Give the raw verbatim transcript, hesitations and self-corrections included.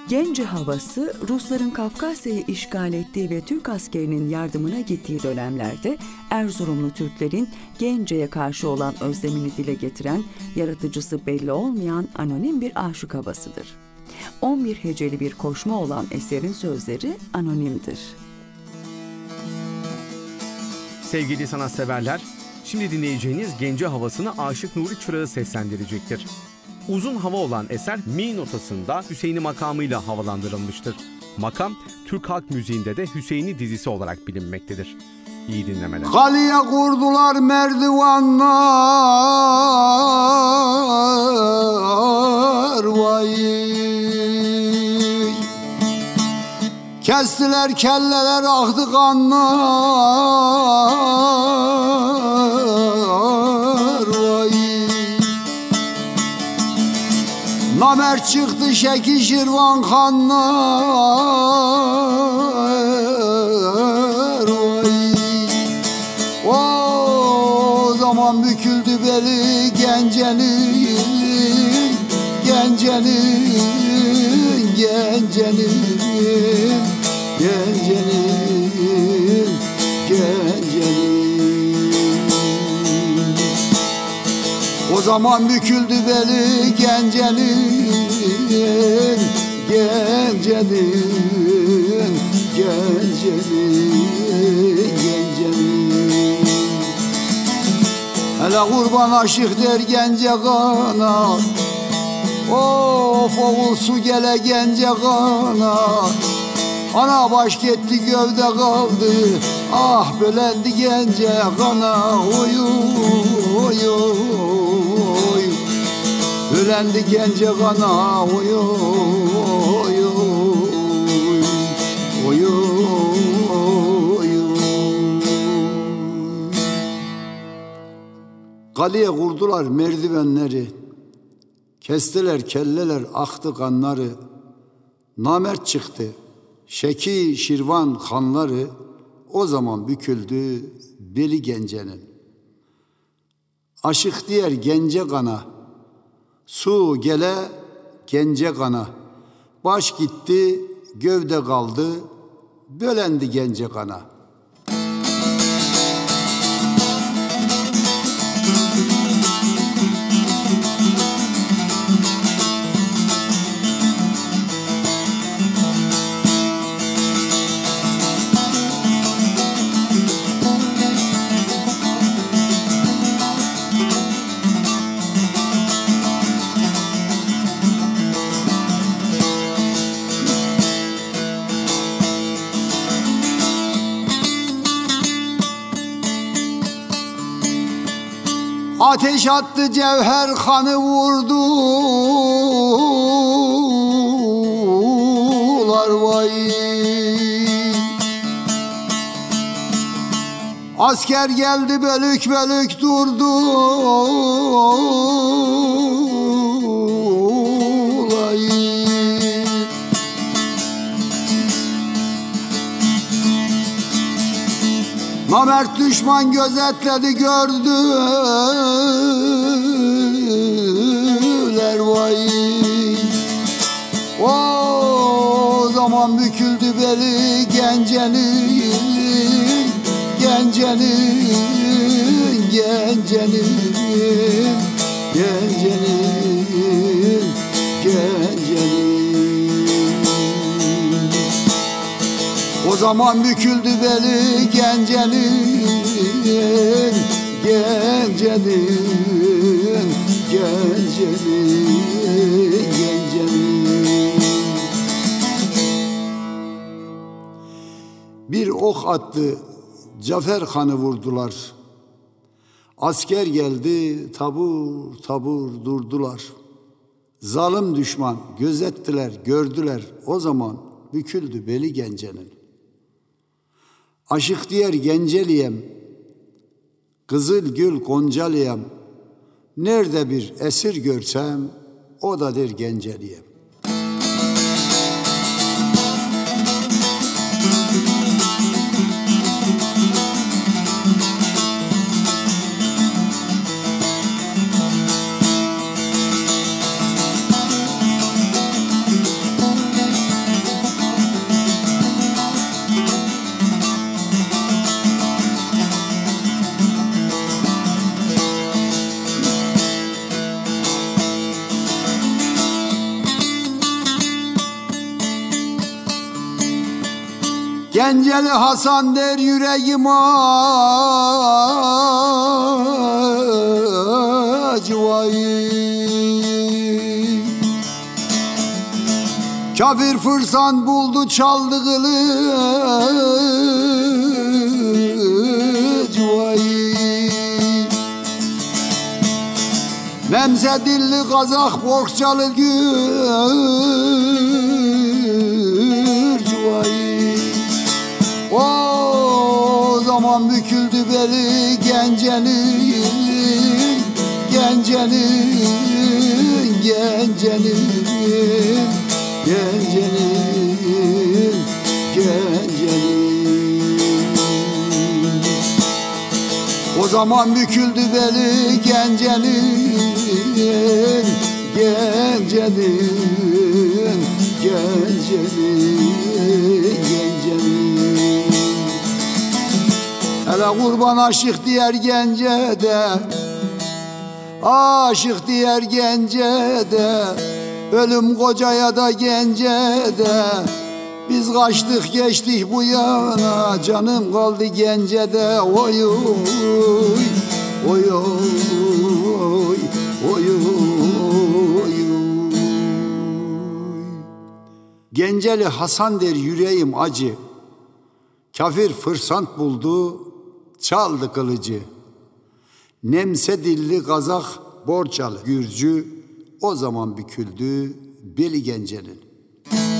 Gence havası, Rusların Kafkasya'yı işgal ettiği ve Türk askerinin yardımına gittiği dönemlerde Erzurumlu Türklerin Gence'ye karşı olan özlemini dile getiren, yaratıcısı belli olmayan anonim bir aşık havasıdır. on bir heceli bir koşma olan eserin sözleri anonimdir. Sevgili sanatseverler, şimdi dinleyeceğiniz Gence havasını Aşık Nuri Çırak'ı seslendirecektir. Uzun hava olan eser mi notasında Hüseyin'i makamıyla havalandırılmıştır. Makam, Türk halk müziğinde de Hüseyin'i dizisi olarak bilinmektedir. İyi dinlemeler. Kaleye kurdular merdivanlar, vay. Kestiler kelleler, aktı kanlar, vay. Namert çıktı şeki şirvan kanlar, vay. O zaman büküldü beli Gence'nin, Gence'nin, Gence'nin, Gence'nin, Gence'nin. O zaman büküldü beli Gence'nin, Gence'nin, Gence'nin, Gence'nin. Hele kurban aşık der Gence kana, of oğul su gele Gence kana. Ana baş gitti gövde kaldı, ah bölendi Gence kana. Oy oy oy, bölendi Gence kana. Oy oy oy, oy oy. Kaleye kurdular merdivenleri, kestiler kelleler, aktı kanları. Namert çıktı şeki şirvan kanları, o zaman büküldü beli Gence'nin. Aşık diğer Gence kana, su gele Gence kana. Baş gitti gövde kaldı, bölendi Gence kana. Ateş attı cevher kanı vurdular, vay. Asker geldi bölük bölük durdular. Namert düşman gözetledi gördüler, vay. O zaman büküldü beli Gence'nin, Gence'nin, Gence'nin, Gence'nin, Gence'nin. O zaman büküldü beli Gence'nin, Gence'nin, Gence'nin, Gence'nin. Bir ok attı Cafer Han'ı vurdular. Asker geldi tabur tabur durdular. Zalim düşman gözettiler gördüler, o zaman büküldü beli Gence'nin. Aşık diğer Genceliyem, kızıl gül Goncaliyem. Nerede bir esir görsem, o da der Genceliyem. Genceli Hasan der yüreğim acı vay. Kafir fırsat buldu çaldı kılıç vay. Nemse dilli Kazak Borçalı Gürcü vay. O zaman büküldü beli Gence'nin, Gence'nin, Gence'nin, Gence'nin, Gence'nin. O zaman büküldü beli Gence'nin, Gence'nin, Gence'nin, Gence'nin. Hele kurban aşık diğer Gence'de, aşık diğer Gence'de, ölüm kocaya da Gence'de. Biz kaçtık geçtik bu yana, canım kaldı Gence'de. Oy oy oy oy oy oy. Genceli Hasan der yüreğim acı. Kafir fırsat buldu, çaldı kılıcı. Nemse dilli Kazak Borçalı Gürcü, o zaman büküldü beli Gence'nin.